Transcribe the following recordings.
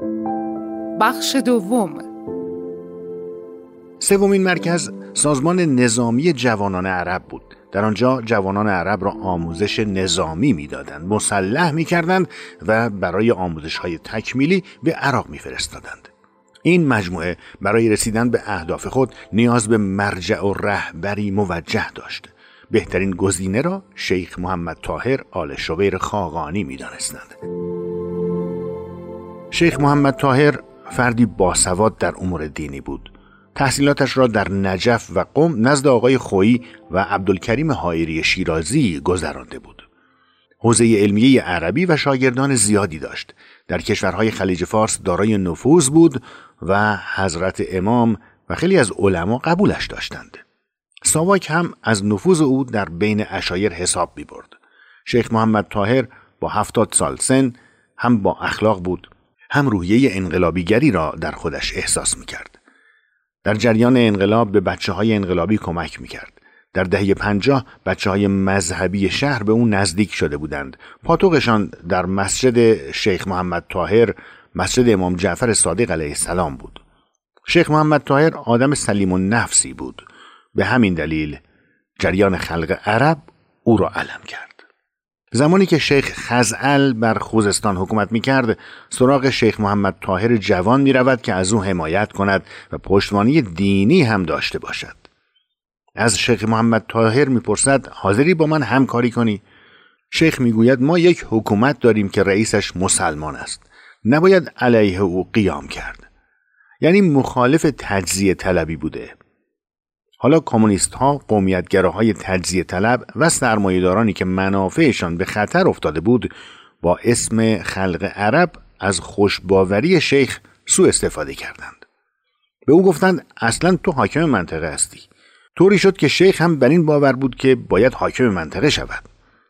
بخش دوم. سومین مرکز سازمان نظامی جوانان عرب بود. در آنجا جوانان عرب را آموزش نظامی می‌دادند، مسلح می‌کردند و برای آموزش‌های تکمیلی به عراق می‌فرستادند. این مجموعه برای رسیدن به اهداف خود نیاز به مرجع و رهبری موجه داشت. بهترین گزینه را شیخ محمد طاهر آل شویر خاقانی می‌دانستند. شیخ محمد طاهر فردی باسواد در امور دینی بود. تحصیلاتش را در نجف و قم نزد آقای خویی و عبدالکریم حائری شیرازی گذرانده بود. حوزه علمیه عربی و شاگردان زیادی داشت. در کشورهای خلیج فارس دارای نفوذ بود و حضرت امام و خیلی از علما قبولش داشتند. ساواک هم از نفوذ او در بین عشایر حساب می برد. شیخ محمد طاهر با 70 سال سن هم با اخلاق بود، هم روحیه انقلابیگری را در خودش احساس می کرد. در جریان انقلاب به بچه‌های انقلابی کمک می‌کرد. در دهه 50 بچه‌های مذهبی شهر به اون نزدیک شده بودند. پاتوقشان در مسجد شیخ محمد طاهر، مسجد امام جعفر صادق علیه السلام بود. شیخ محمد طاهر آدم سلیم النفسی بود. به همین دلیل جریان خلق عرب او را علم کرد. زمانی که شیخ خزعل بر خوزستان حکومت می‌کرد، سراغ شیخ محمد طاهر جوان می‌رود که از او حمایت کند و پشتوانه دینی هم داشته باشد. از شیخ محمد طاهر می‌پرسد حاضری با من همکاری کنی؟ شیخ می‌گوید ما یک حکومت داریم که رئیسش مسلمان است. نباید علیه او قیام کرد. یعنی مخالف تجزیه طلبی بوده. حالا کمونیست ها، قومیتگراهای تجزیه طلب و سرمایه‌دارانی که منافعشان به خطر افتاده بود با اسم خلق عرب از خوشباوری شیخ سوء استفاده کردند. به او گفتند اصلا تو حاکم منطقه هستی. طوری شد که شیخ هم بر این باور بود که باید حاکم منطقه شود.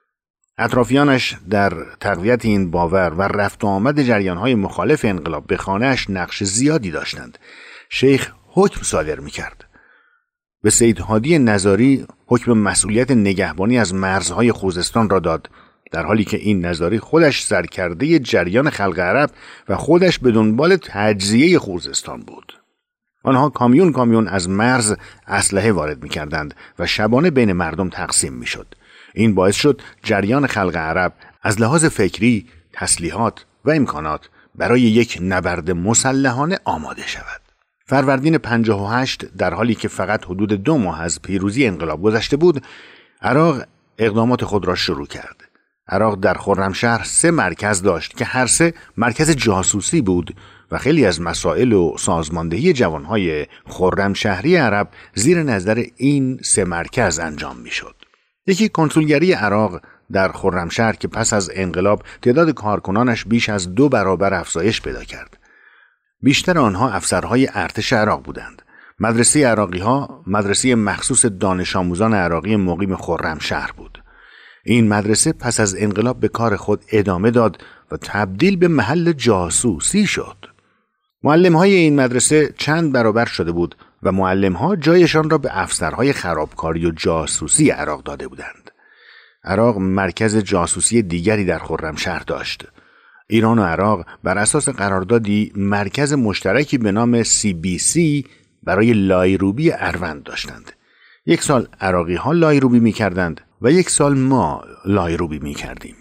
اطرافیانش در تقویت این باور و رفت و آمد جریان‌های مخالف انقلاب به خانه‌اش نقش زیادی داشتند. شیخ حکم صادر می‌کرد. به سید هادی نظاری حکم مسئولیت نگهبانی از مرزهای خوزستان را داد، در حالی که این نظاری خودش سرکرده جریان خلق عرب و خودش به دنبال تجزیه خوزستان بود. آنها کامیون کامیون از مرز اسلحه وارد می‌کردند و شبانه بین مردم تقسیم می‌شد. این باعث شد جریان خلق عرب از لحاظ فکری، تسلیحات و امکانات برای یک نبرد مسلحانه آماده شود. فروردین 58 در حالی که فقط حدود 2 ماه از پیروزی انقلاب گذشته بود، عراق اقدامات خود را شروع کرد. عراق در خرمشهر 3 مرکز داشت که هر 3 مرکز جاسوسی بود و خیلی از مسائل و سازماندهی جوانهای خرمشهری عرب زیر نظر این 3 مرکز انجام میشد. یکی کنسولگری عراق در خرمشهر که پس از انقلاب تعداد کارکنانش بیش از 2 برابر افزایش پیدا کرد. بیشتر آنها افسرهای ارتش عراق بودند. مدرسه عراقی‌ها مدرسه مخصوص دانش آموزان عراقی مقیم خرمشهر بود. این مدرسه پس از انقلاب به کار خود ادامه داد و تبدیل به محل جاسوسی شد. معلم‌های این مدرسه چند برابر شده بود و معلم‌ها جایشان را به افسرهای خرابکاری و جاسوسی عراق داده بودند. عراق مرکز جاسوسی دیگری در خرمشهر داشت. ایران و عراق بر اساس قراردادی مرکز مشترکی به نام CBC برای لایروبی اروند داشتند. 1 سال عراقی ها لایروبی می کردند و 1 سال ما لایروبی می کردیم.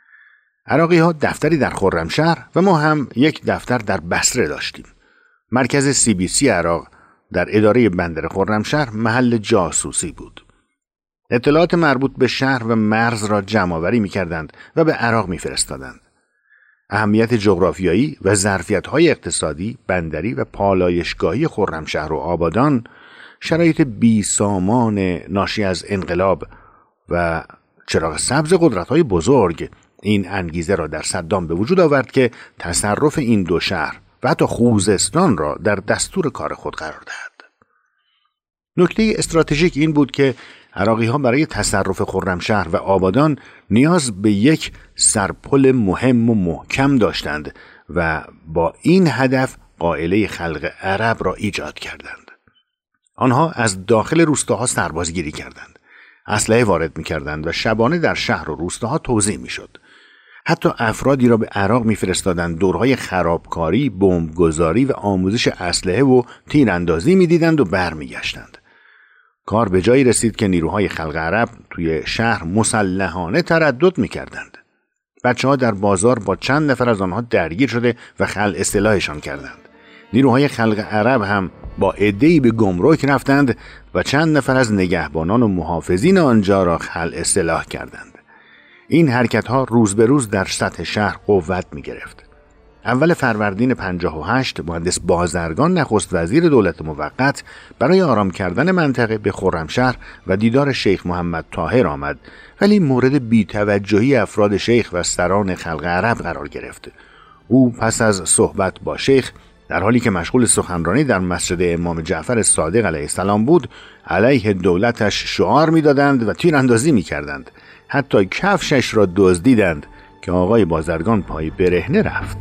عراقی ها دفتری در خرمشهر و ما هم یک دفتر در بصره داشتیم. مرکز CBC عراق در اداره بندر خرمشهر محل جاسوسی بود. اطلاعات مربوط به شهر و مرز را جمع‌آوری می کردند و به عراق می فرستادند. اهمیت جغرافیایی و ظرفیت‌های اقتصادی، بندری و پالایشگاهی خرمشهر و آبادان، شرایط بیسامان ناشی از انقلاب و چراغ سبز قدرت‌های بزرگ این انگیزه را در صدام به وجود آورد که تصرف این 2 شهر و حتی خوزستان را در دستور کار خود قرار دهد. نکته استراتژیک این بود که عراقی‌ها برای تصرف خرمشهر و آبادان نیاز به یک سرپل مهم و محکم داشتند و با این هدف قائله خلق عرب را ایجاد کردند. آنها از داخل روستاها سربازگیری کردند. اسلحه وارد می‌کردند و شبانه در شهر و روستاها توزیع می‌شد. حتی افرادی را به عراق می‌فرستادند دورهای خرابکاری، بمبگذاری و آموزش اسلحه و تیراندازی می‌دیدند و برمیگشتند. کار به جایی رسید که نیروهای خلق عرب توی شهر مسلحانه تردد می‌کردند. بچه‌ها در بازار با چند نفر از آنها درگیر شده و خلع سلاحشان کردند. نیروهای خلق عرب هم با عده‌ای به گمرک رفتند و چند نفر از نگهبانان و محافظین آنجا را خلع سلاح کردند. این حرکت‌ها روز به روز در سطح شهر قوت می‌گرفت. اول فروردین 58 مهندس بازرگان نخست وزیر دولت موقت برای آرام کردن منطقه به خرمشهر و دیدار شیخ محمد طاهر آمد، ولی مورد بی‌توجهی افراد شیخ و سران خلق عرب قرار گرفت. او پس از صحبت با شیخ در حالی که مشغول سخنرانی در مسجد امام جعفر صادق علیه السلام بود، علیه دولتش شعار می‌دادند و تیراندازی می‌کردند. حتی کفشش را دزدیدند که آقای بازرگان پای برهنه رفت.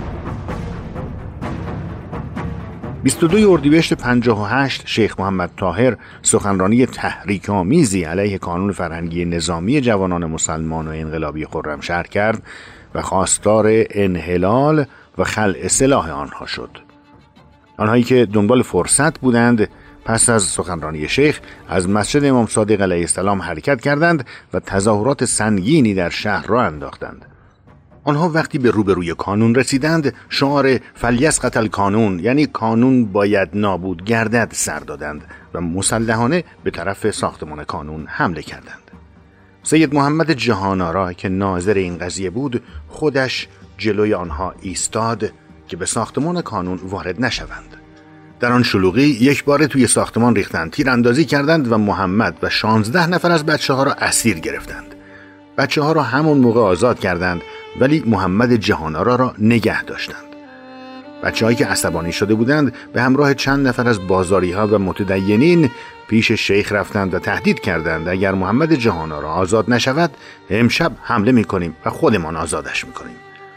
22 اردیبهشت 58 شیخ محمد طاهر سخنرانی تحریک‌آمیزی علیه کانون فرهنگی نظامی جوانان مسلمان و انقلابی خرمشهر کرد و خواستار انحلال و خلع سلاح آنها شد. آنهایی که دنبال فرصت بودند پس از سخنرانی شیخ از مسجد امام صادق علیه السلام حرکت کردند و تظاهرات سنگینی در شهر را انداختند. آنها وقتی به روبروی کانون رسیدند شعار فلیسقط القانون، یعنی کانون باید نابود گردد، سر دادند و مسلحانه به طرف ساختمان کانون حمله کردند. سید محمد جهان‌آرا که ناظر این قضیه بود خودش جلوی آنها ایستاد که به ساختمان کانون وارد نشوند. در آن شلوغی یک بار توی ساختمان ریختند، تیراندازی کردند و محمد و 16 نفر از بچه‌ها را اسیر گرفتند. بچه‌ها را همون موقع آزاد کردند ولی محمد جهان‌آرا را نگه داشتند. بچه‌هایی که عصبانی شده بودند به همراه چند نفر از بازاری‌ها و متدینین پیش شیخ رفتند و تهدید کردند اگر محمد جهان‌آرا آزاد نشود امشب حمله می‌کنیم و خودمان آزادش می‌کنیم.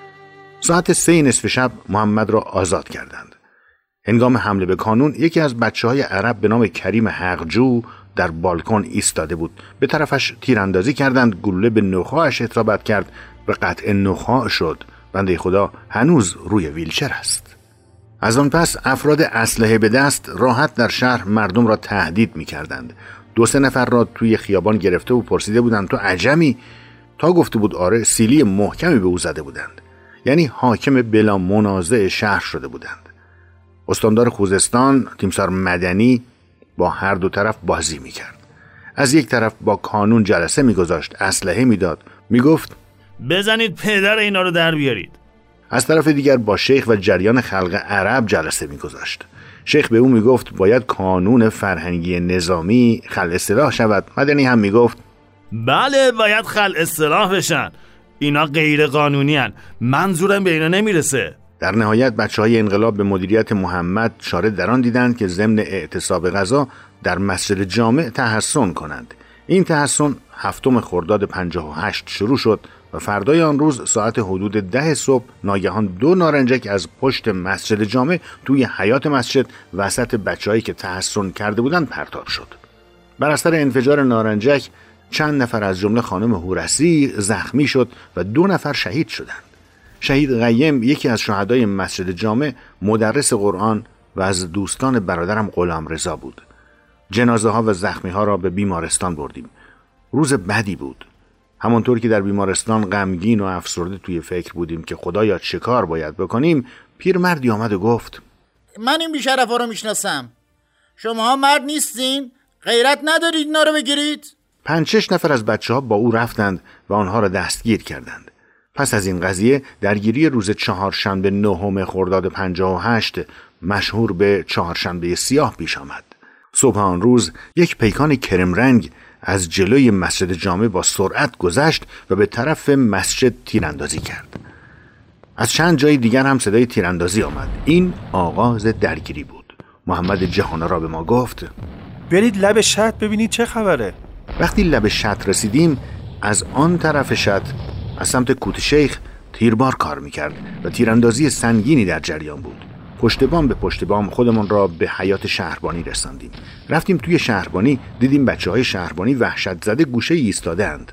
ساعت 3 نصف شب محمد را آزاد کردند. هنگام حمله به کانون یکی از بچه‌های عرب به نام کریم حقجو در بالکن ایستاده بود. به طرفش تیراندازی کردند، گلوله به نخاعش اصابت کرد و قطع نخاع شد. بنده خدا هنوز روی ویلچر است. از آن پس افراد اسلحه به دست راحت در شهر مردم را تهدید می‌کردند. 2-3 نفر را توی خیابان گرفته و پرسیده بودند تو عجمی؟ تا گفته بود آره، سیلی محکمی به او زده بودند. یعنی حاکم بلا منازع شهر شده بودند. استاندار خوزستان تیمسار مدنی با هر دو طرف بازی میکرد. از یک طرف با کانون جلسه میگذاشت، اسلحه میداد، میگفت بزنید پدر اینا رو در بیارید. از طرف دیگر با شیخ و جریان خلق عرب جلسه میگذاشت. شیخ به او میگفت باید کانون فرهنگی نظامی خلع سلاح شود. مدنی هم میگفت بله باید خلع سلاح بشن، اینا غیر قانونی هن، منظورم به اینا نمیرسه. در نهایت بچه‌های انقلاب به مدیریت محمد شارد در آن دیدند که ضمن اعتصاب غذا در مسجد جامع تحصن کنند. این تحصن 7 خرداد 58 شروع شد و فردای آن روز ساعت حدود 10 صبح ناگهان 2 نارنجک از پشت مسجد جامع توی حیاط مسجد وسط بچه‌هایی که تحصن کرده بودند پرتاب شد. بر اثر انفجار نارنجک چند نفر از جمله خانم هورسی زخمی شد و 2 نفر شهید شدند. شهید قیم یکی از شهدای مسجد جامع مدرس قرآن و از دوستان برادرم غلامرضا بود. جنازه ها و زخمی ها را به بیمارستان بردیم. روز بدی بود. همانطور که در بیمارستان غمگین و افسرده توی فکر بودیم که خدایا چه کار باید بکنیم، پیرمردی آمد و گفت من این بیشرفا رو میشناسم. شماها مرد نیستین؟ غیرت ندارید اینا رو بگیرید؟ 5-6 نفر از بچه ها با او رفتند و آنها را دستگیر کردند. پس از این قضیه درگیری روز چهارشنبه 9 خرداد 58 مشهور به چهارشنبه سیاه پیش آمد. صبح آن روز یک پیکان کرم رنگ از جلوی مسجد جامع با سرعت گذشت و به طرف مسجد تیراندازی کرد. از چند جای دیگر هم صدای تیراندازی آمد. این آغاز درگیری بود. محمد جهان‌آرا به ما گفت برید لب شط ببینید چه خبره. وقتی لب شط رسیدیم از آن طرف شط از سمت کوت شیخ تیربار کار میکرد و تیراندازی سنگینی در جریان بود. پشت بام به پشت بام خودمون را به حیاط شهربانی رساندیم. رفتیم توی شهربانی، دیدیم بچه‌های شهربانی وحشت زده گوشه ایستادند.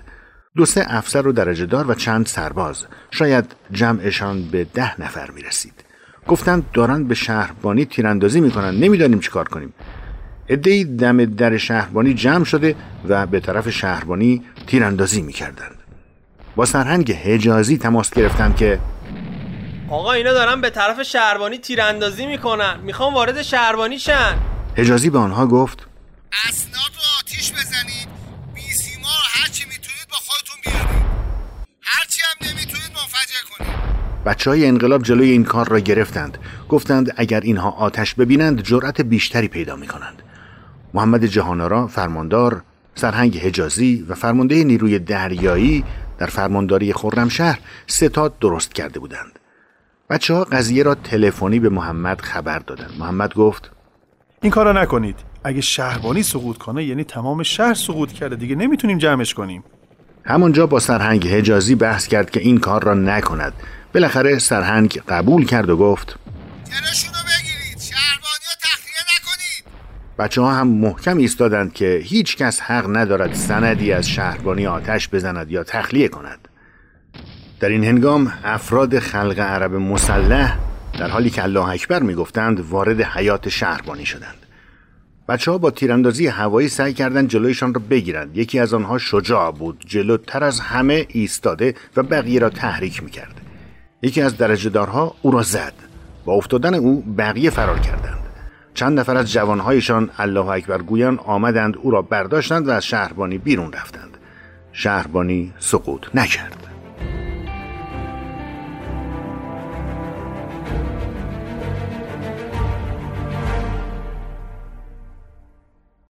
2-3 افسر و درجه دار و چند سرباز، شاید جمعشان به 10 نفر می رسید. گفتند دارن به شهربانی تیراندازی میکنن، نمیدانیم چیکار کنیم. عده‌ای دم در شهربانی جمع شده و به طرف شهربانی تیراندازی میکردند. با سرهنگ حجازی تماس گرفتند که آقا اینا دارن به طرف شهربانی تیراندازی میکنن، میخوان وارد شهربانی شن. حجازی به آنها گفت اسناد رو آتیش بزنید، بیسیما رو هرچی میتونید با خودتون بیارید، هرچی هم نمیتونید منفجر کنید. بچه‌های انقلاب جلوی این کار را گرفتند. گفتند اگر اینها آتش ببینند جرأت بیشتری پیدا میکنند. محمد جهان‌آرا فرماندار، سرهنگ حجازی و فرمانده نیروی دریایی در فرمانداری خرمشهر ستاد درست کرده بودند. بچه‌ها قضیه را تلفنی به محمد خبر دادند. محمد گفت این کارا نکنید. اگه شهربانی سقوط کنه یعنی تمام شهر سقوط کرده، دیگه نمیتونیم جمعش کنیم. همانجا با سرهنگ حجازی بحث کرد که این کار را نکند. بالاخره سرهنگ قبول کرد و گفت جلوشون رو بگیرید، شهربانی رو تخلیه نکنید. بچه‌ها هم محکم ایستادند که هیچ کس حق ندارد سندی از شهربانی آتش بزند یا تخلیه کند. در این هنگام افراد خلق عرب مسلح در حالی که الله اکبر میگفتند وارد حیات شهربانی شدند. بچه‌ها با تیراندازی هوایی سعی کردند جلویشان را بگیرند. یکی از آنها شجاع بود، جلوتر از همه ایستاده و بقیه را تحریک میکرد. یکی از درجه‌دارها او را زد. با افتادن او بقیه فرار کردند. چند نفر از جوانهایشان الله اکبر گویان آمدند او را برداشتند و از شهربانی بیرون رفتند. شهربانی سقوط نکرد.